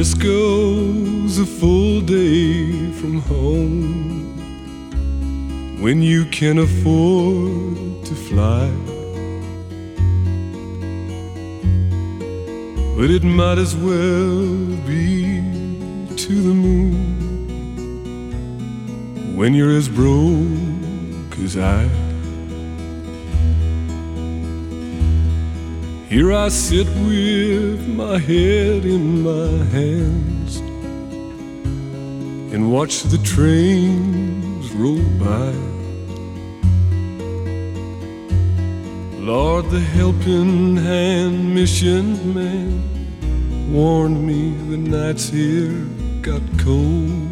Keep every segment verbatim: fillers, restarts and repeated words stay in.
Frisco's a full day from home when you can afford to fly, but it might as well be to the moon when you're as broke as I. Here I sit with my head in my hands and watch the trains roll by. Lord, the helping hand mission man warned me the nights here got cold.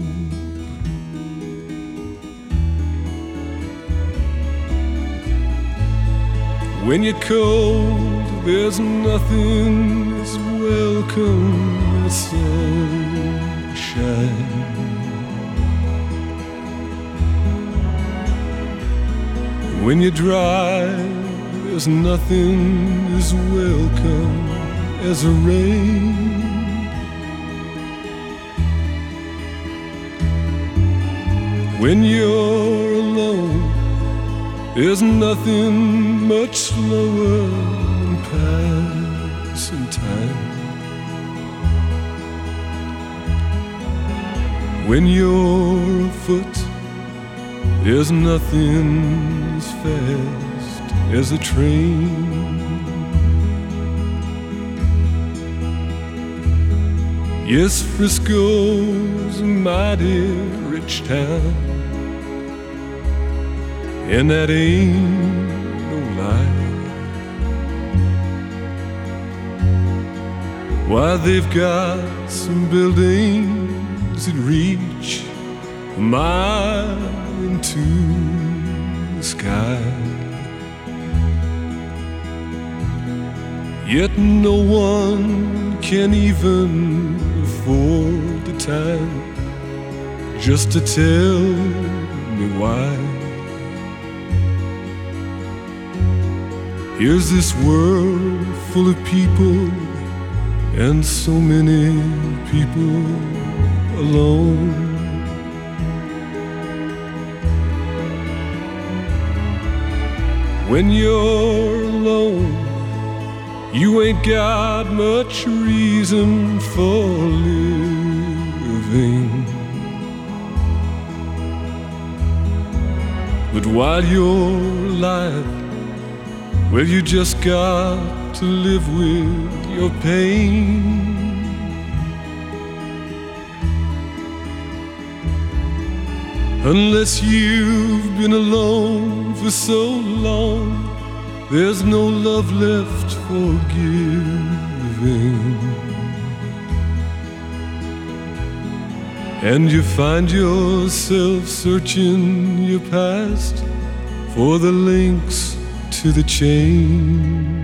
When you're cold, there's nothing as welcome as sunshine. When you're dry, there's nothing as welcome as a rain. When you're alone, there's nothing much slower than passing time. When you're afoot, there's nothing as fast as a train. Yes, Frisco's a mighty rich town, and that ain't no lie. Why, they've got some buildings that reach a mile into the sky. Yet no one can even afford the time just to tell me why. Here's this world full of people, and so many people alone. When you're alone, you ain't got much reason for living. But while you're alive, well, you just got to live with your pain. Unless you've been alone for so long, there's no love left for giving. And you find yourself searching your past for the links to the chain.